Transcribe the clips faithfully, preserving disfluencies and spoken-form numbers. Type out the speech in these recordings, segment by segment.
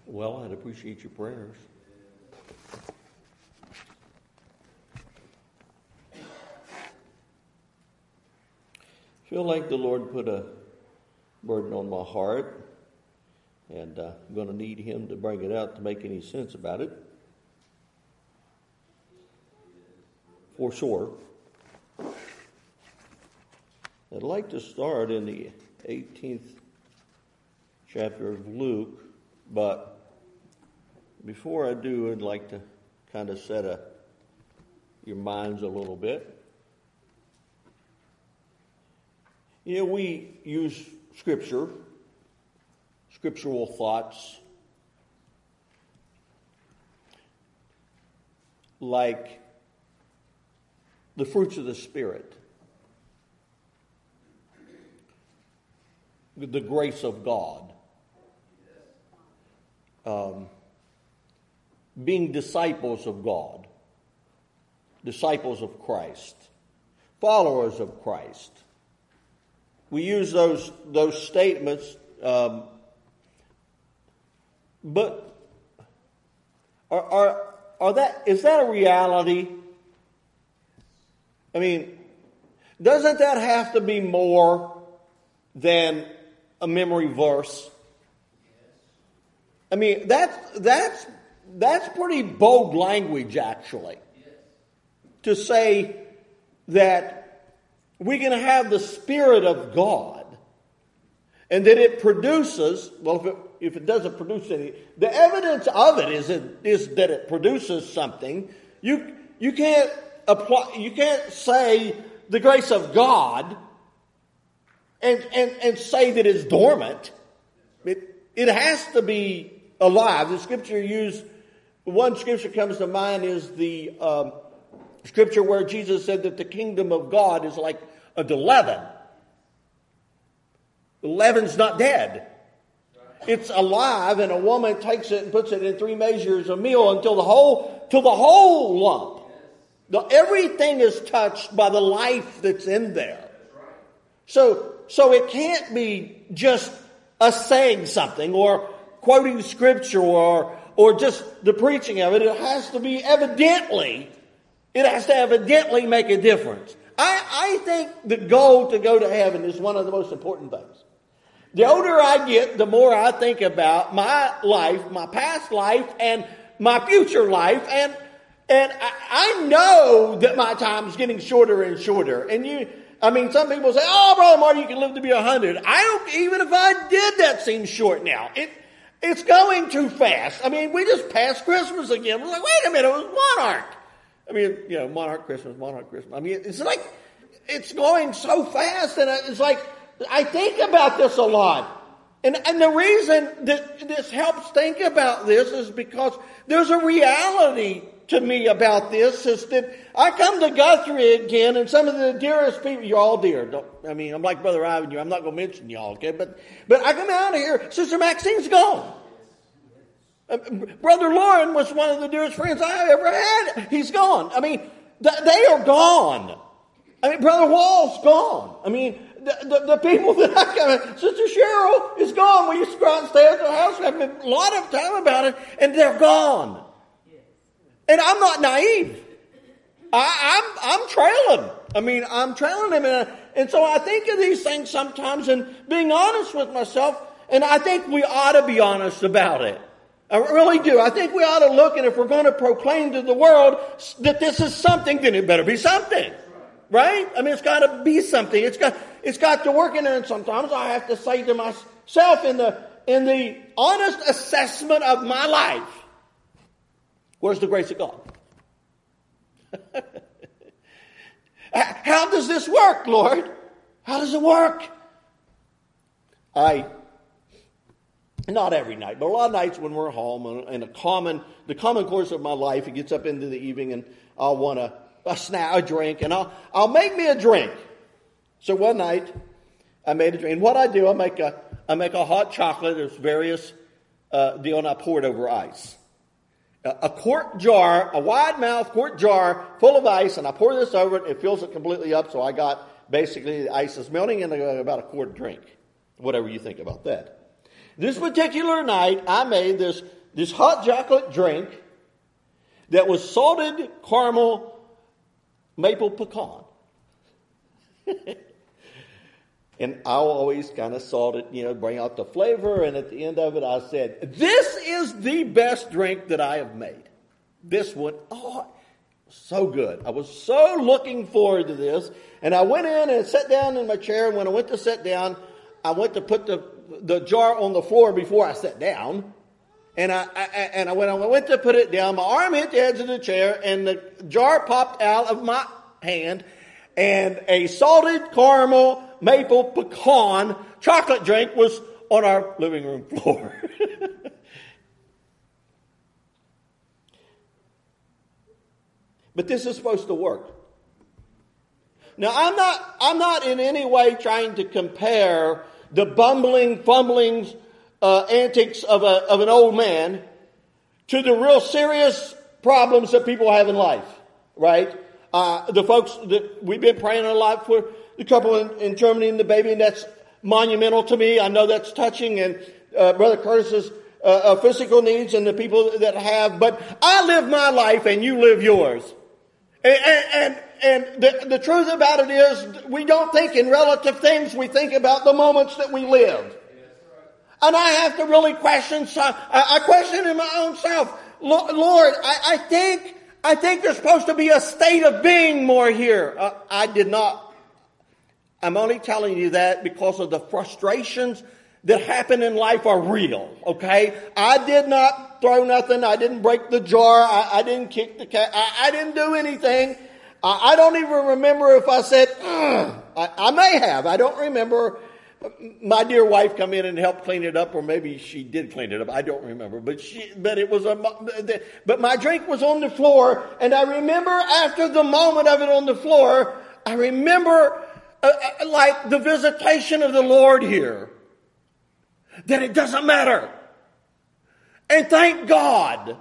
Well, I'd appreciate your prayers. I feel like the Lord put a burden on my heart, and uh, I'm going to need Him to bring it out to make any sense about it. For sure. I'd like to start in the eighteenth chapter of Luke, but before I do, I'd like to kind of set a, your minds a little bit. You know, we use Scripture, scriptural thoughts, like the fruits of the Spirit, the grace of God, um, being disciples of God, disciples of Christ, followers of Christ. We use those those statements, um, but are, are are that is that a reality? I mean, doesn't that have to be more than a memory verse? I mean, that's that's that's pretty bold language, actually, to say that we're going to have the Spirit of God, and that it produces, well, if it, if it doesn't produce any, the evidence of it is, it is that it produces something. You you can't apply, you can't say the grace of God and, and, and say that it's dormant. It, it has to be alive. The scripture used, one scripture comes to mind is the um, scripture where Jesus said that the kingdom of God is like a leaven. The leaven's not dead. It's alive, and a woman takes it and puts it in three measures of meal until the whole, till the whole lump. The, everything is touched by the life that's in there. So, so it can't be just us saying something or quoting scripture or, or just the preaching of it. It has to be evidently, it has to evidently make a difference. I, I think the goal to go to heaven is one of the most important things. The older I get, the more I think about my life, my past life, and my future life, and and I, I know that my time is getting shorter and shorter. And you, I mean, some people say, "Oh, Brother Marty, you can live to be a hundred." I don't. Even if I did, that seems short now. It it's going too fast. I mean, we just passed Christmas again. We're like, wait a minute, it was Monarch. I mean, you know, Monarch Christmas, Monarch Christmas. I mean, it's like, it's going so fast, and it's like, I think about this a lot. And, and the reason that this helps think about this is because there's a reality to me about this, is that I come to Guthrie again, and some of the dearest people, you're all dear. Don't, I mean, I'm like Brother Ivan, you. I'm not going to mention y'all, okay? But, but I come out of here, Sister Maxine's gone. Uh, Brother Lauren was one of the dearest friends I ever had. He's gone. I mean, th- they are gone. I mean, Brother Wall's gone. I mean, the, the, the people that I come, Sister Cheryl is gone. We used to go out and stay at their house. We have a lot of time about it, and they're gone. And I'm not naive. I, I'm I'm trailing. I mean, I'm trailing them, and, and so I think of these things sometimes, and being honest with myself, and I think we ought to be honest about it. I really do. I think we ought to look, and if we're going to proclaim to the world that this is something, then it better be something. Right? I mean, it's got to be something. It's got it's got to work in there, and sometimes I have to say to myself in the in the honest assessment of my life, where's the grace of God? How does this work, Lord? How does it work? I, not every night, but a lot of nights when we're home, and a common, the common course of my life, it gets up into the evening, and I'll want a, a snack, a drink, and I'll, I'll make me a drink. So one night, I made a drink. And what I do, I make a, I make a hot chocolate. There's various uh, deal, and I pour it over ice. A quart jar, a wide mouth quart jar full of ice, and I pour this over it, it fills it completely up, so I got basically the ice is melting and about a quart of drink. Whatever you think about that. This particular night, I made this this hot chocolate drink that was salted caramel maple pecan. And I always kind of salt it, you know, bring out the flavor. And at the end of it, I said, this is the best drink that I have made. This one, oh, so good. I was so looking forward to this. And I went in and sat down in my chair. And when I went to sit down, I went to put the, the jar on the floor before I sat down. And I, I and I, when I went to put it down, my arm hit the edge of the chair and the jar popped out of my hand. And a salted caramel maple pecan chocolate drink was on our living room floor. But this is supposed to work. Now, I'm not, I'm not in any way trying to compare the bumbling, fumbling uh, antics of, a, of an old man to the real serious problems that people have in life, right? Uh, the folks that we've been praying a lot for, the couple in, in Germany and the baby, and that's monumental to me. I know that's touching, and uh, Brother Curtis's uh, uh, physical needs and the people that have. But I live my life, and you live yours. And and, and the, the truth about it is, we don't think in relative things. We think about the moments that we live. And I have to really question. I question in my own self, Lord, I, I think. I think there's supposed to be a state of being more here. Uh, I did not. I'm only telling you that because of the frustrations that happen in life are real, okay? I did not throw nothing. I didn't break the jar. I, I didn't kick the cat. I, I didn't do anything. I, I don't even remember if I said, I, I may have. I don't remember. My dear wife come in and help clean it up, or maybe she did clean it up. I don't remember, but she, but it was a, but my drink was on the floor, and I remember after the moment of it on the floor, I remember uh, like the visitation of the Lord here, that it doesn't matter. And thank God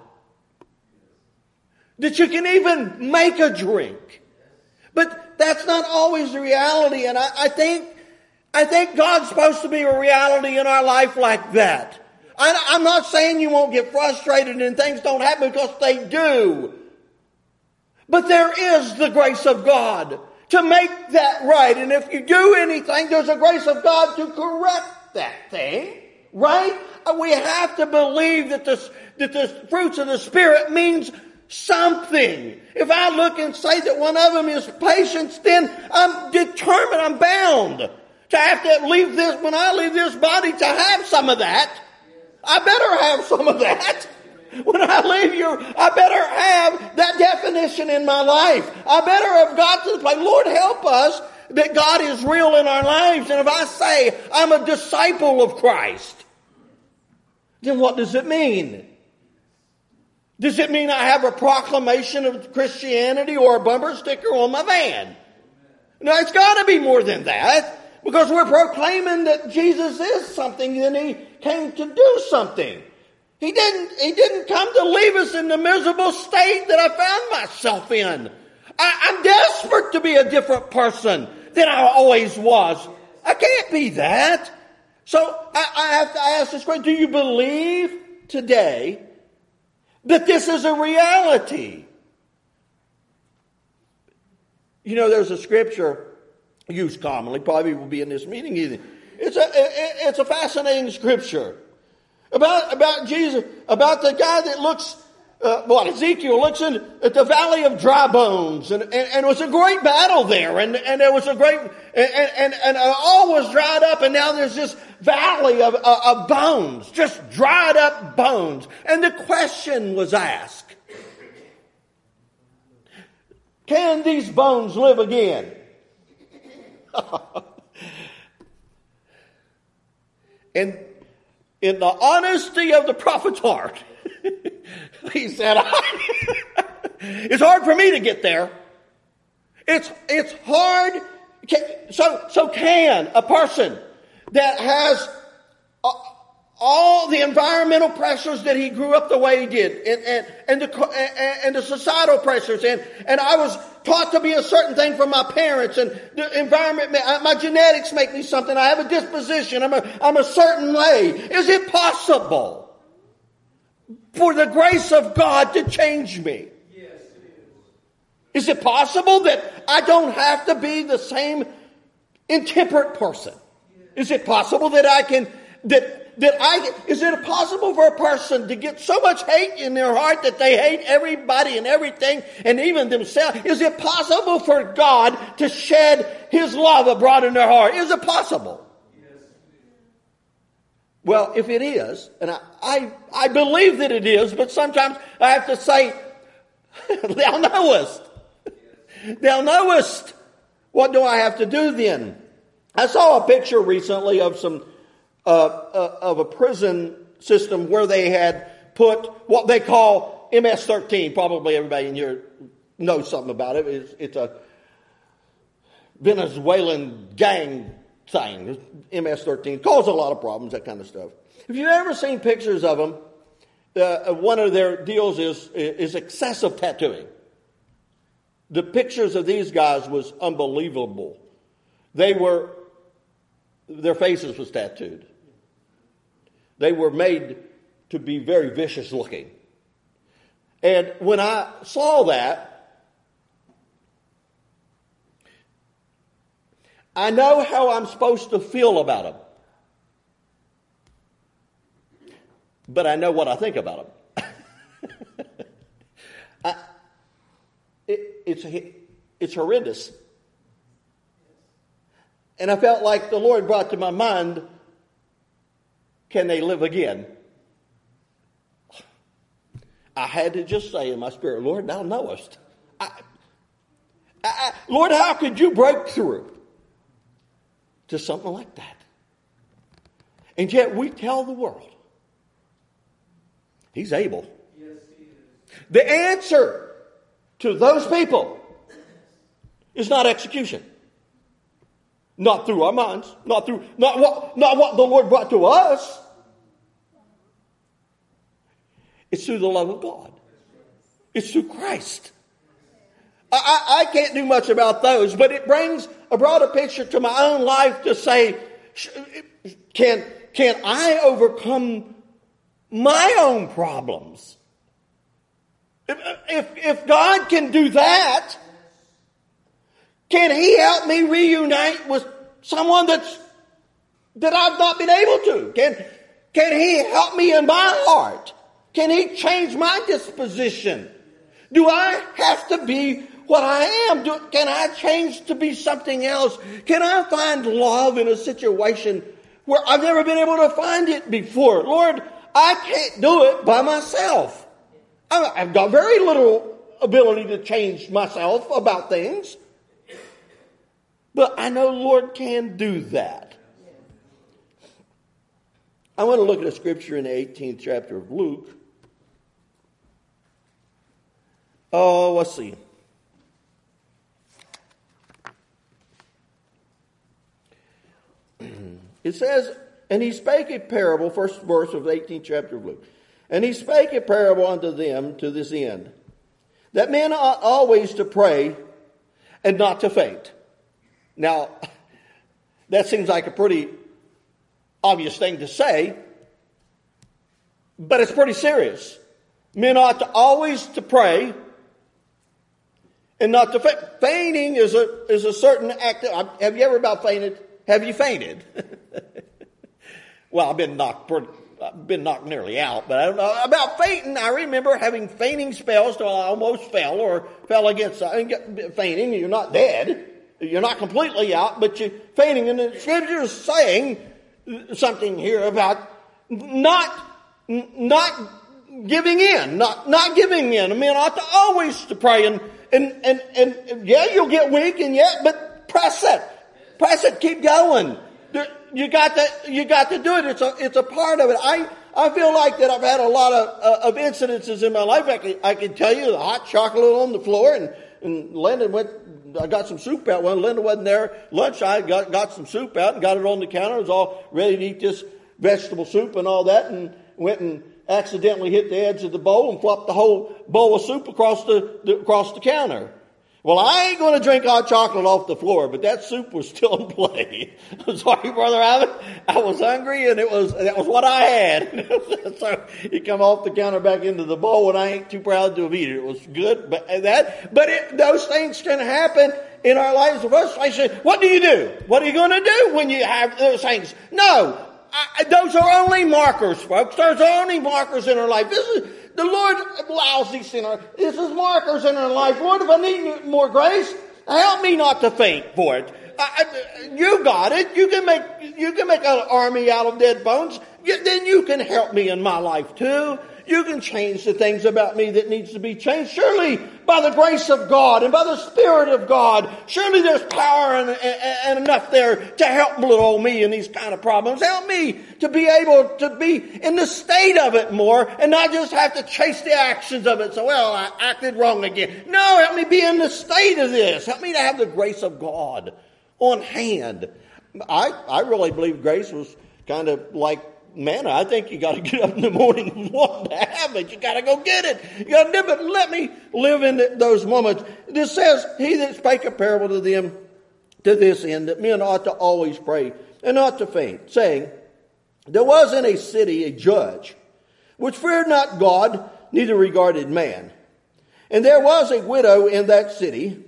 that you can even make a drink. But that's not always the reality, and I, I think I think God's supposed to be a reality in our life like that. I, I'm not saying you won't get frustrated and things don't happen, because they do. But there is the grace of God to make that right. And if you do anything, there's a grace of God to correct that thing. Right? We have to believe that the, that the fruits of the Spirit means something. If I look and say that one of them is patience, then I'm determined, I'm bound to have to leave this, when I leave this body, to have some of that. I better have some of that. When I leave you, I better have that definition in my life. I better have got to the place, Lord, help us that God is real in our lives. And if I say I'm a disciple of Christ, then what does it mean? Does it mean I have a proclamation of Christianity or a bumper sticker on my van? No, it's got to be more than that. Because we're proclaiming that Jesus is something, and He came to do something. He didn't, He didn't come to leave us in the miserable state that I found myself in. I, I'm desperate to be a different person than I always was. I can't be that. So I, I have to ask this question, do you believe today that this is a reality? You know, there's a scripture used commonly, probably will be in this meeting either. It's a it's a fascinating scripture about about Jesus, about the guy that looks, uh, well, Ezekiel looks in at the valley of dry bones, and, and, and it was a great battle there, and, and there was a great and and, and all was dried up, and now there's this valley of, of of bones, just dried up bones, and the question was asked: can these bones live again? And in the honesty of the prophet's heart, he said, it's hard for me to get there. It's, it's hard. So, so can a person that has all the environmental pressures that he grew up the way he did, and, and, and, the, and, and the societal pressures, and, and I was taught to be a certain thing from my parents, and the environment, my genetics make me something, I have a disposition, I'm a, I'm a certain way. Is it possible for the grace of God to change me? Yes, it is. Is it possible that I don't have to be the same intemperate person? Is it possible that I can, that, that I, is it possible for a person to get so much hate in their heart that they hate everybody and everything and even themselves? Is it possible for God to shed His love abroad in their heart? Is it possible? Yes. Well, if it is, and I, I, I believe that it is, but sometimes I have to say, thou knowest. Thou knowest. What do I have to do then? I saw a picture recently of some uh, uh, of a prison system where they had put what they call M S thirteen. Probably everybody in here knows something about it. It's, it's a Venezuelan gang thing. M S thirteen caused a lot of problems, that kind of stuff. If you've ever seen pictures of them, uh, one of their deals is is excessive tattooing. The pictures of these guys was unbelievable. They were, their faces was tattooed. They were made to be very vicious looking. And when I saw that, I know how I'm supposed to feel about them. But I know what I think about them. I, it, it's, it's horrendous. And I felt like the Lord brought to my mind, can they live again? I had to just say in my spirit, Lord, thou knowest. I, I, Lord, how could you break through to something like that? And yet we tell the world, He's able. Yes, He is. The answer to those people is not execution. Not through our minds. Not through, not what, not what the Lord brought to us. It's through the love of God. It's through Christ. I, I, I can't do much about those, but it brings a broader picture to my own life to say, can, can I overcome my own problems? If, if, if God can do that, can He help me reunite with someone that's, that I've not been able to? Can, can He help me in my heart? Can He change my disposition? Do I have to be what I am? Do, can I change to be something else? Can I find love in a situation where I've never been able to find it before? Lord, I can't do it by myself. I've got very little ability to change myself about things. But I know Lord can do that. I want to look at a scripture in the eighteenth chapter of Luke. Oh, let's see. It says, and He spake a parable, first verse of the eighteenth chapter of Luke. And He spake a parable unto them to this end, that men ought always to pray and not to faint. Now, that seems like a pretty obvious thing to say, but it's pretty serious. Men ought to always to pray and not to faint. Fainting is a is a certain act. Of, have you ever about fainted? Have you fainted? Well, I've been knocked pretty, I've been knocked nearly out, but I don't know about fainting. I remember having fainting spells till I almost fell or fell against something. Fainting, you're not dead. You're not completely out, but you're fainting. And the scripture is saying something here about not, not giving in, not, not giving in. I mean, ought to always to pray and, and, and, and yeah, you'll get weak and yet, but press it. Press it. Keep going. You got to, you got to do it. It's a, it's a part of it. I, I feel like that I've had a lot of, uh, of incidences in my life. I can, I can tell you the hot chocolate on the floor and, and Landon went, I got some soup out. When Linda wasn't there, lunch, I got, got some soup out and got it on the counter. I was all ready to eat this vegetable soup and all that, and went and accidentally hit the edge of the bowl and flopped the whole bowl of soup across the, the across the counter. Well, I ain't going to drink hot chocolate off the floor, but that soup was still in play. I'm sorry, Brother Ivan. I was hungry, and it was that was what I had. So he come off the counter back into the bowl, and I ain't too proud to have eaten it. It was good, but that, but it, those things can happen in our lives. Of us, I say, what do you do? What are you going to do when you have those things? No, I, those are only markers, folks. Those are only markers in our life. This is. The Lord allows these things. This is markers in our life. Lord, if I need more grace, help me not to faint for it. I, I, you got it. You can make you can make an army out of dead bones. You, then you can help me in my life too. You can change the things about me that needs to be changed. Surely, by the grace of God and by the Spirit of God, surely there's power and, and, and enough there to help little old me in these kind of problems. Help me to be able to be in the state of it more and not just have to chase the actions of it. So, well, I acted wrong again. No, help me be in the state of this. Help me to have the grace of God on hand. I, I really believe grace was kind of like manna. I think you got to get up in the morning and want to have it. You got to go get it. You got to do it. But let me live in those moments. This says, he that spake a parable to them to this end, that men ought to always pray and not to faint, saying, there was in a city a judge, which feared not God, neither regarded man. And there was a widow in that city,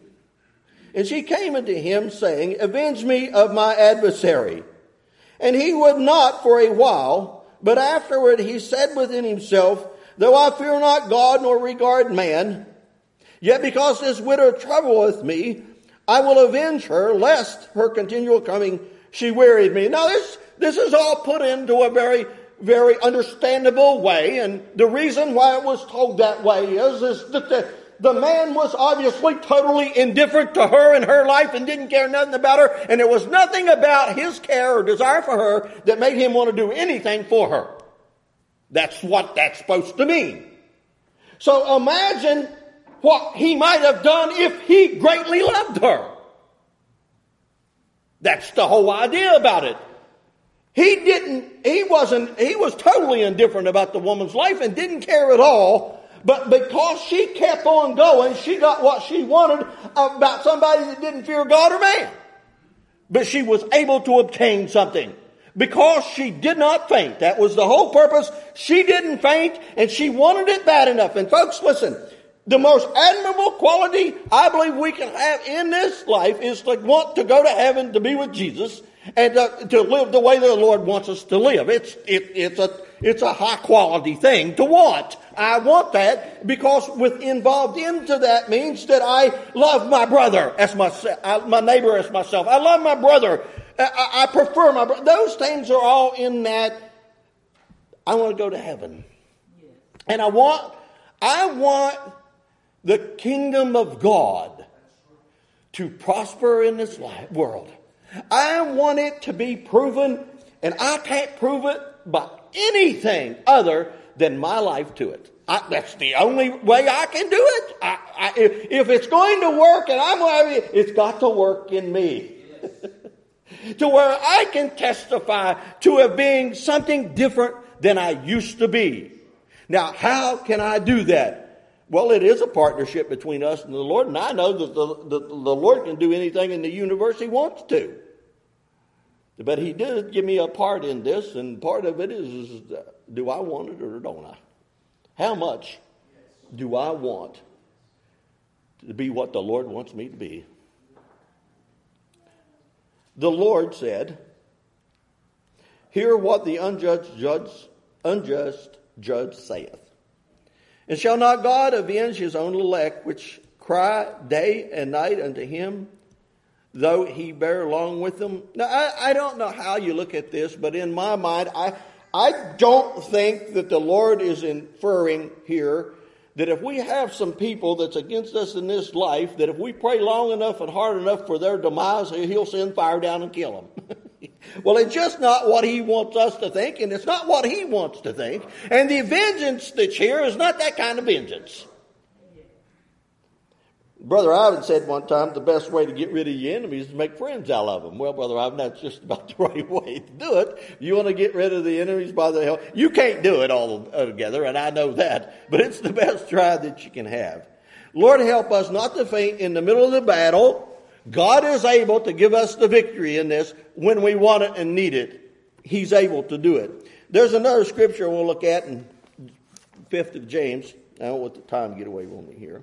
and she came unto him, saying, avenge me of my adversary. And he would not for a while, but afterward he said within himself, though I fear not God nor regard man, yet because this widow troubleth me, I will avenge her, lest her continual coming she wearied me. Now this, this is all put into a very, very understandable way, and the reason why it was told that way is, is that the The man was obviously totally indifferent to her and her life and didn't care nothing about her. And there was nothing about his care or desire for her that made him want to do anything for her. That's what that's supposed to mean. So imagine what he might have done if he greatly loved her. That's the whole idea about it. He didn't, he wasn't, he was totally indifferent about the woman's life and didn't care at all. But because she kept on going, she got what she wanted about somebody that didn't fear God or man. But she was able to obtain something because she did not faint. That was the whole purpose. She didn't faint and she wanted it bad enough. And folks, listen, the most admirable quality I believe we can have in this life is to want to go to heaven to be with Jesus and to, to live the way the Lord wants us to live. It's, it, it's a, it's a high quality thing to want. I want that because with involved into that means that I love my brother as myself, my neighbor as myself. I love my brother. I, I prefer my brother. Those things are all in that. I want to go to heaven. Yes. And I want, I want the kingdom of God to prosper in this life, world. I want it to be proven, and I can't prove it by anything other than my life to it. I, that's the only way I can do it. I, I, if, if it's going to work and I'm going to, it's got to work in me. Yes. To where I can testify to it being something different than I used to be. Now, how can I do that? Well, it is a partnership between us and the Lord, and I know that the, the, the Lord can do anything in the universe He wants to. But He did give me a part in this, and part of it is, is do I want it or don't I? How much do I want to be what the Lord wants me to be? The Lord said, hear what the unjust judge, unjust judge saith. And shall not God avenge His own elect, which cry day and night unto Him, though He bear along with them? Now, I, I don't know how you look at this, but in my mind, I, I don't think that the Lord is inferring here that if we have some people that's against us in this life, that if we pray long enough and hard enough for their demise, He'll send fire down and kill them. Well, it's just not what He wants us to think, and it's not what He wants to think. And the vengeance that's here is not that kind of vengeance. Brother Ivan said one time the best way to get rid of your enemies is to make friends out of them. Well, Brother Ivan, that's just about the right way to do it. You want to get rid of the enemies by the hell. You can't do it all together, and I know that. But it's the best try that you can have. Lord, help us not to faint in the middle of the battle. God is able to give us the victory in this when we want it and need it. He's able to do it. There's another scripture we'll look at in fifth of James. I don't want the time to get away from me here.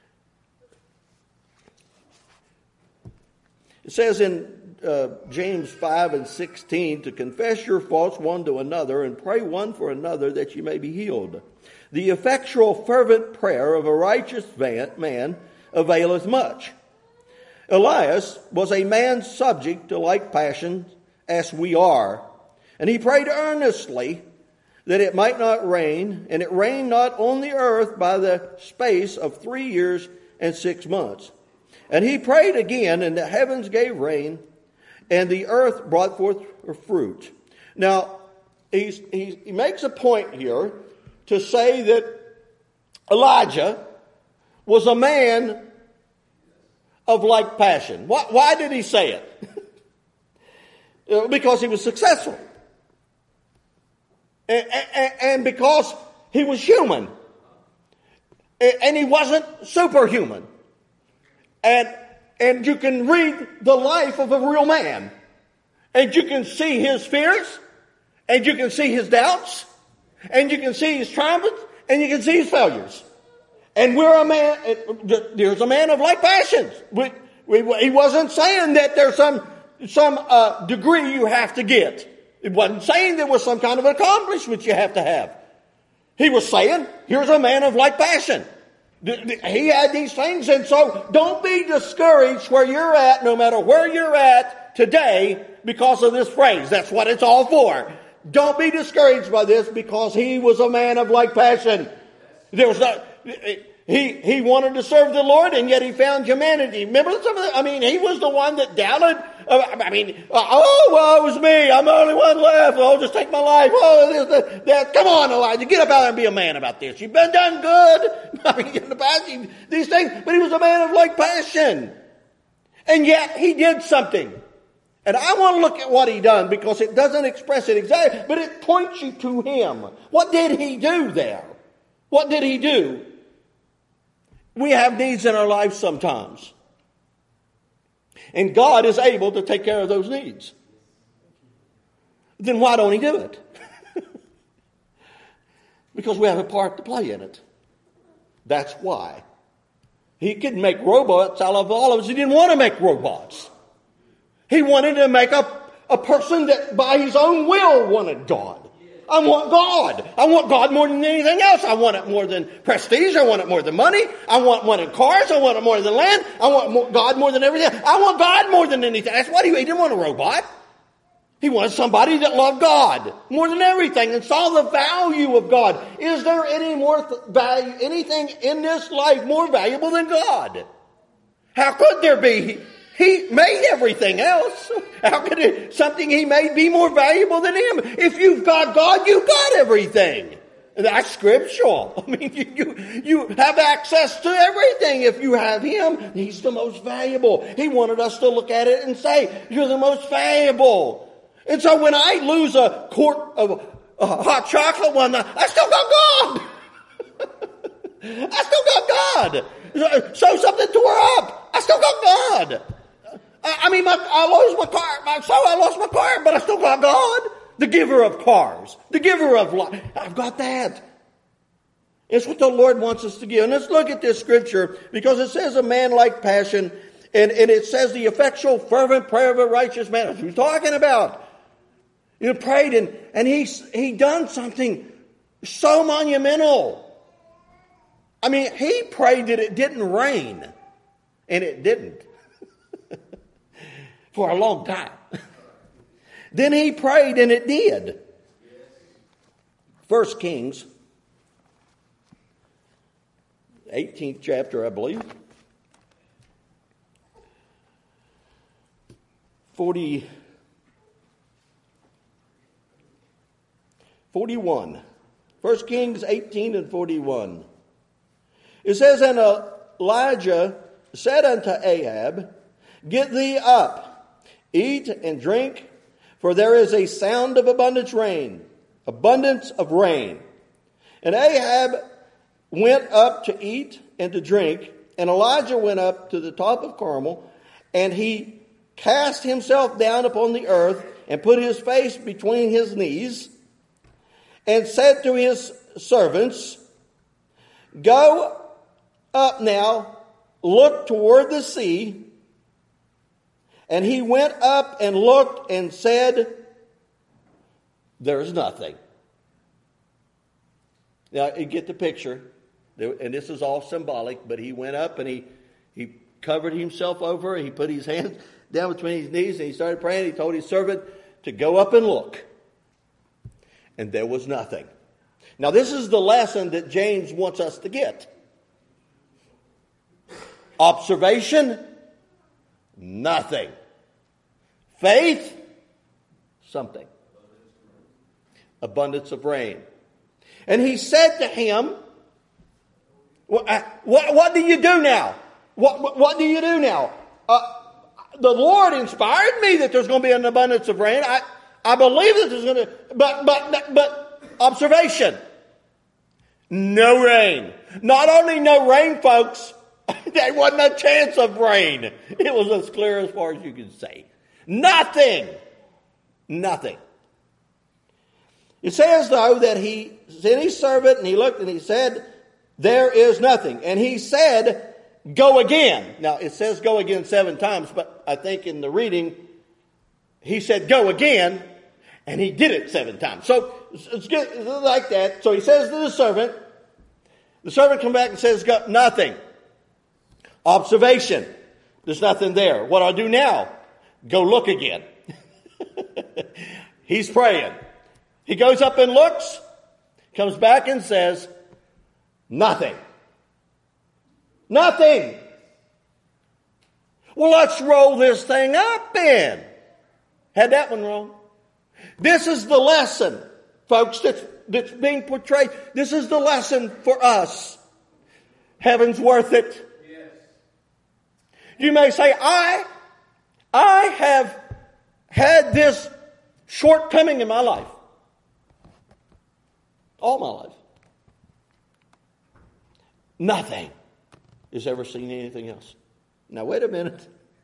It says in uh, James five and sixteen, to confess your faults one to another and pray one for another that you may be healed. The effectual fervent prayer of a righteous man availeth much. Elias was a man subject to like passions as we are, and he prayed earnestly that it might not rain, and it rained not on the earth by the space of three years and six months. And he prayed again, and the heavens gave rain, and the earth brought forth her fruit. Now, he's, he, he makes a point here to say that Elijah was a man of like passion. Why, why did he say it? Because he was successful. And, and, and because he was human. And he wasn't superhuman. And, and you can read the life of a real man. And you can see his fears. And you can see his doubts. And you can see his triumphs. And you can see his failures. And we're a man, there's a man of like passions. We, we, he wasn't saying that there's some, some uh, degree you have to get. It wasn't saying there was some kind of accomplishment you have to have. He was saying, here's a man of like passion. He had these things, and so don't be discouraged where you're at, no matter where you're at today, because of this phrase. That's what it's all for. Don't be discouraged by this, because he was a man of like passion. There was not, he, he wanted to serve the Lord, and yet he found humanity. Remember some of the, I mean, he was the one that doubted. I mean, oh, well, it was me. I'm the only one left. Oh, just take my life. Oh, this, that. Come on, Elijah. Get up out there and be a man about this. You've been done good. I mean, in the past, these things. But he was a man of like passion. And yet, he did something. And I want to look at what he done, because it doesn't express it exactly, but it points you to him. What did he do there? What did he do? We have needs in our lives sometimes. And God is able to take care of those needs. Then why don't he do it? Because we have a part to play in it. That's why. He could make robots out of all of us. He didn't want to make robots. He wanted to make a, a person that by his own will wanted God. I want God. I want God more than anything else. I want it more than prestige. I want it more than money. I want more than cars. I want it more than land. I want more, God more than everything. I want God more than anything. That's what he, he didn't want a robot. He wanted somebody that loved God more than everything and saw the value of God. Is there any more th- value, anything in this life more valuable than God? How could there be? He made everything else. How could it, something he made be more valuable than him? If you've got God, you've got everything. And that's scriptural. I mean, you, you, you have access to everything. If you have him, he's the most valuable. He wanted us to look at it and say, you're the most valuable. And so when I lose a quart of uh, hot chocolate one night, I still got God. I still got God. Sew something tore up. I still got God. I mean, my, I lost my car. My, so I lost my car, but I still got God. The giver of cars. The giver of life. I've got that. It's what the Lord wants us to give. And let's look at this scripture, because it says a man like passion, and, and it says the effectual fervent prayer of a righteous man. That's what he's talking about. You prayed, and, and he's he done something so monumental. I mean, he prayed that it didn't rain, and it didn't. For a long time. Then he prayed and it did. First Kings, eighteenth chapter, I believe. forty, forty-one. First Kings eighteen and forty-one. It says, and Elijah said unto Ahab, get thee up. Eat and drink, for there is a sound of abundance rain, abundance of rain. And Ahab went up to eat and to drink. And Elijah went up to the top of Carmel, and he cast himself down upon the earth and put his face between his knees and said to his servants, "Go up now, look toward the sea." And he went up and looked and said, "There's nothing." Now, you get the picture. And this is all symbolic, but he went up and he, he covered himself over. He put his hands down between his knees and he started praying. He told his servant to go up and look. And there was nothing. Now, this is the lesson that James wants us to get. Observation, nothing. Faith, something. Abundance of rain. And he said to him, What, what, what do you do now? What, what, what do you do now? Uh, the Lord inspired me that there's going to be an abundance of rain. I, I believe that there's going to, but, but, but, observation. No rain. Not only no rain, folks, there wasn't a chance of rain. It was as clear as far as you can say. Nothing. Nothing. It says, though, that he sent his servant and he looked and he said, "There is nothing." And he said, "Go again." Now, it says go again seven times, but I think in the reading, he said go again, and he did it seven times. So, it's good, like that. So he says to the servant, the servant comes back and says, "Go, nothing." Observation. There's nothing there. What do I do now? Go look again. He's praying. He goes up and looks, comes back and says, "Nothing. Nothing." Well, let's roll this thing up then. Had that one wrong. This is the lesson, folks, that's, that's being portrayed. This is the lesson for us. Heaven's worth it. Yes. You may say, I, I have had this shortcoming in my life. All my life. Nothing has ever seen anything else. Now, wait a minute.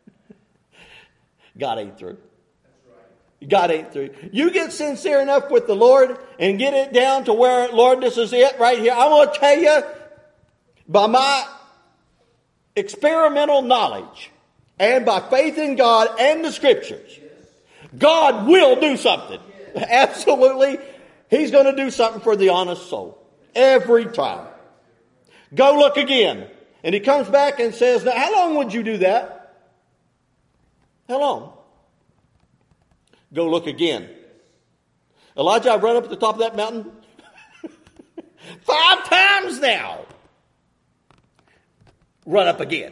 God ain't through. God ain't through. You get sincere enough with the Lord and get it down to where, Lord, this is it right here. I'm going to tell you, by my experimental knowledge and by faith in God and the Scriptures, God will do something. Absolutely. He's going to do something for the honest soul. Every time. Go look again. And he comes back and says, "Now, how long would you do that? How long?" Go look again. Elijah, I've run up at the top of that mountain five times now. Run up again.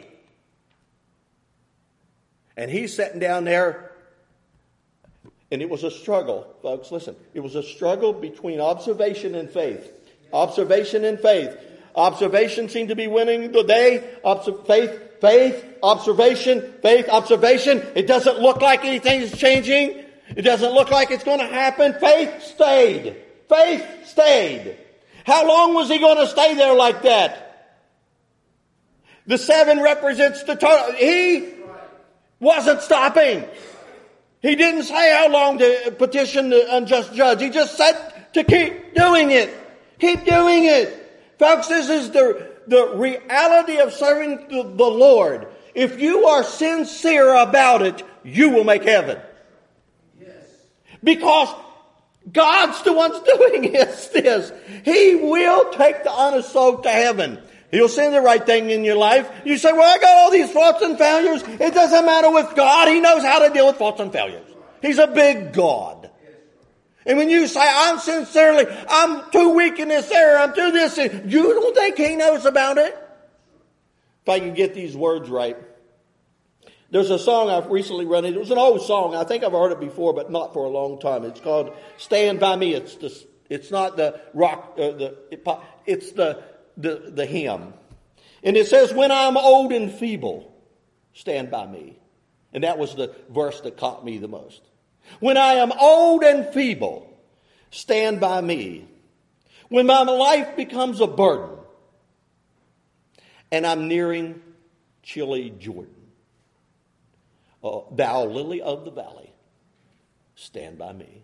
And he's sitting down there. And it was a struggle, folks. Listen, it was a struggle between observation and faith. Observation and faith. Observation seemed to be winning the day. Obser- faith, faith, observation, faith, observation. It doesn't look like anything's changing. It doesn't look like it's going to happen. Faith stayed. Faith stayed. How long was he going to stay there like that? The seven represents the total. He wasn't stopping. He didn't say how long to petition the unjust judge. He just said to keep doing it. Keep doing it. Folks, this is the, the reality of serving the, the Lord. If you are sincere about it, you will make heaven. Yes. Because God's the one doing this, this. He will take the honest soul to heaven. He'll send the right thing in your life. You say, "Well, I got all these faults and failures." It doesn't matter with God. He knows how to deal with faults and failures. He's a big God. And when you say, "I'm sincerely, I'm too weak in this area, I'm too this," you don't think He knows about it? If I can get these words right. There's a song I've recently run into. It was an old song. I think I've heard it before, but not for a long time. It's called "Stand By Me." It's the, it's not the rock, uh, the, it, it's the, the, the hymn. And it says, "When I'm old and feeble, stand by me." And that was the verse that caught me the most. When I am old and feeble, stand by me. When my life becomes a burden and I'm nearing chilly Jordan. Uh, thou lily of the valley, stand by me.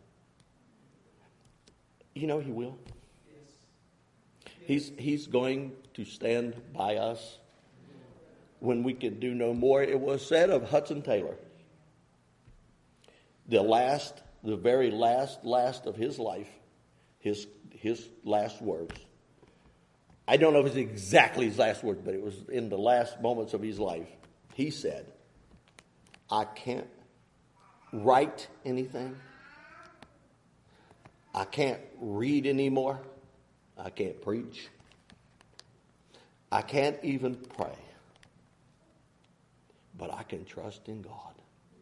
You know he will. He's, he's going to stand by us when we can do no more. It was said of Hudson Taylor, the last, the very last, last of his life, his, his last words. I don't know if it's exactly his last words, but it was in the last moments of his life. He said, I can't write anything. I can't read anymore. I can't preach. I can't even pray. But I can trust in God.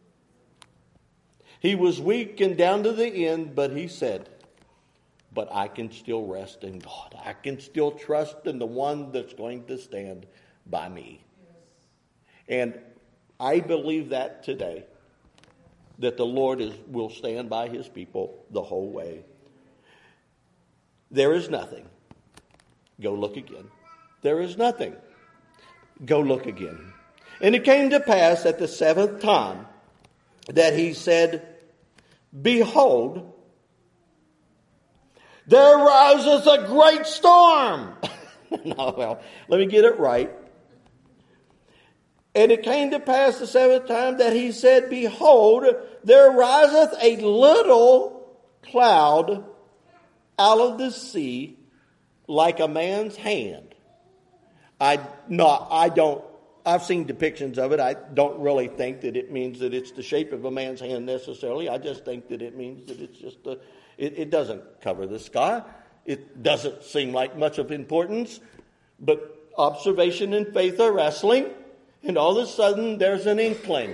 He was weak and down to the end, but he said, but I can still rest in God. I can still trust in the one that's going to stand by me. And I believe that today, that the Lord is will stand by his people the whole way. There is nothing. Go look again. There is nothing. Go look again. And it came to pass at the seventh time that he said, behold, there rises a great storm. No, well, let me get it right. And it came to pass the seventh time that he said, behold, there riseth a little cloud out of the sea like a man's hand. I not I don't I've seen depictions of it. I don't really think that it means that it's the shape of a man's hand necessarily. I just think that it means that it's just a it, it doesn't cover the sky. It doesn't seem like much of importance, but observation and faith are wrestling, and all of a sudden there's an inkling.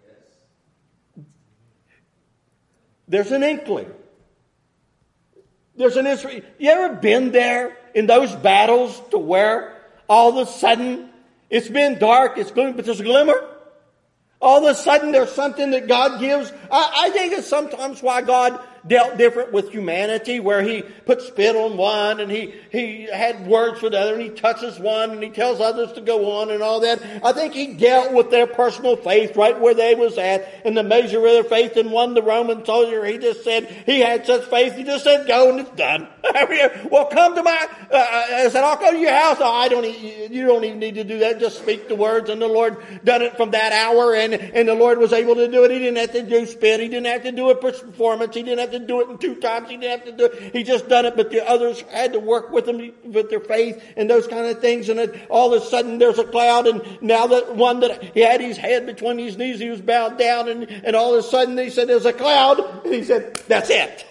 There's an inkling. There's an Israel. You ever been there in those battles to where all of a sudden it's been dark, it's gloomy, but there's a glimmer? All of a sudden there's something that God gives. I, I think it's sometimes why God dealt different with humanity, where he put spit on one and he, he had words for the other, and he touches one and he tells others to go on and all that. I think he dealt with their personal faith right where they was at, in the measure of their faith. And one, the Roman soldier, he just said he had such faith, he just said go and it's done. Well, come to my, uh, I said, I'll go to your house. Oh, I don't, you don't even need to do that. Just speak the words. And the Lord done it from that hour, and, and the Lord was able to do it. He didn't have to do spit. He didn't have to do a performance. He didn't have to do it in two times. He didn't have to do it. He just done it, but the others had to work with him with their faith and those kind of things. And then all of a sudden there's a cloud, and now that one that he had his head between his knees, he was bowed down, and, and all of a sudden he said there's a cloud, and he said, that's it.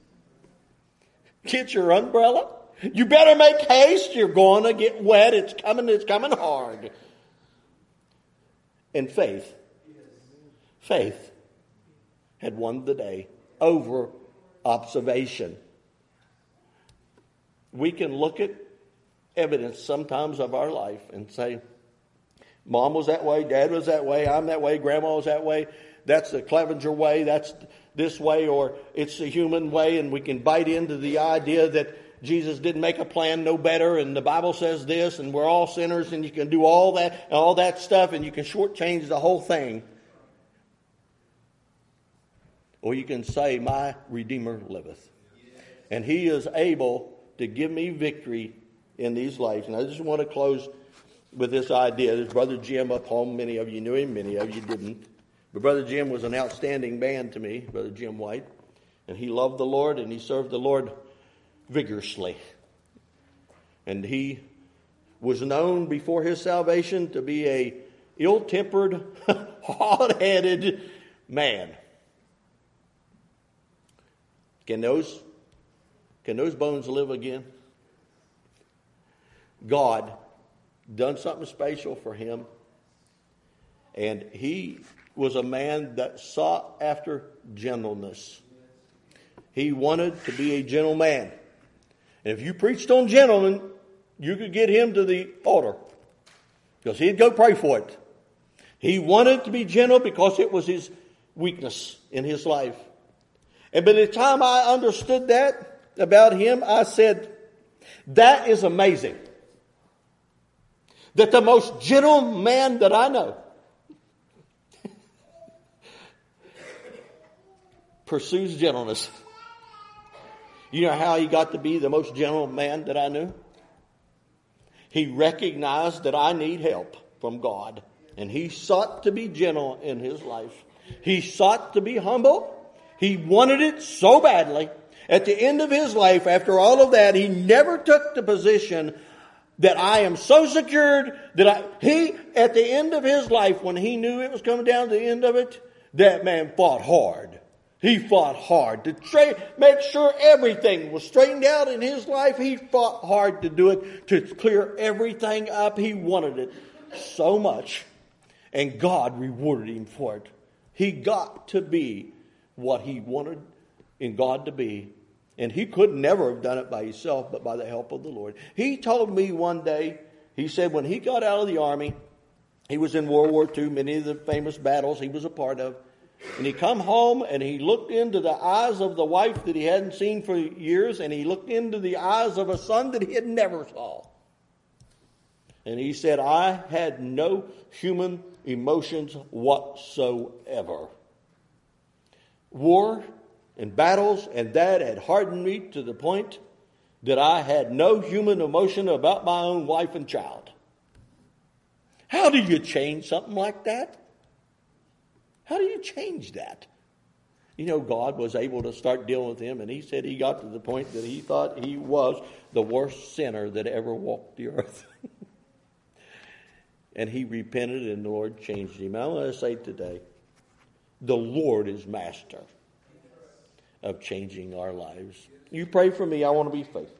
Get your umbrella. You better make haste. You're going to get wet. It's coming. It's coming hard. And faith, faith had won the day over observation. We can look at evidence sometimes of our life and say, Mom was that way, Dad was that way, I'm that way, Grandma was that way, that's the Clevenger way, that's this way, or it's the human way, and we can bite into the idea that Jesus didn't make a plan no better, and the Bible says this, and we're all sinners, and you can do all that, all that stuff, and you can shortchange the whole thing. Or you can say, my Redeemer liveth. And he is able to give me victory in these lives. And I just want to close with this idea. There's Brother Jim up home. Many of you knew him, many of you didn't. But Brother Jim was an outstanding man to me, Brother Jim White. And he loved the Lord, and he served the Lord vigorously. And he was known before his salvation to be a ill-tempered, hot-headed man. Can those, can those bones live again? God done something special for him. And he was a man that sought after gentleness. He wanted to be a gentleman. And if you preached on gentlemen, you could get him to the altar, because he'd go pray for it. He wanted to be gentle because it was his weakness in his life. And by the time I understood that about him, I said, that is amazing. that the most gentle man that I know pursues gentleness. You know how he got to be the most gentle man that I knew? He recognized that I need help from God. And he sought to be gentle in his life. He sought to be humble. He wanted it so badly. At the end of his life, after all of that, he never took the position that I am so secured that I, he, at the end of his life, when he knew it was coming down to the end of it, that man fought hard. He fought hard to tra- make sure everything was straightened out in his life. He fought hard to do it, to clear everything up. He wanted it so much. And God rewarded him for it. He got to be what he wanted in God to be. And he could never have done it by himself, but by the help of the Lord. He told me one day, he said when he got out of the army, he was in World War Two, many of the famous battles he was a part of. And he come home and he looked into the eyes of the wife that he hadn't seen for years. And he looked into the eyes of a son that he had never saw. And he said, I had no human emotions whatsoever. War and battles and that had hardened me to the point that I had no human emotion about my own wife and child. How do you change something like that? How do you change that? You know, God was able to start dealing with him, and he said he got to the point that he thought he was the worst sinner that ever walked the earth. And he repented, and the Lord changed him. I want to say today, the Lord is master of changing our lives. You pray for me. I want to be faithful.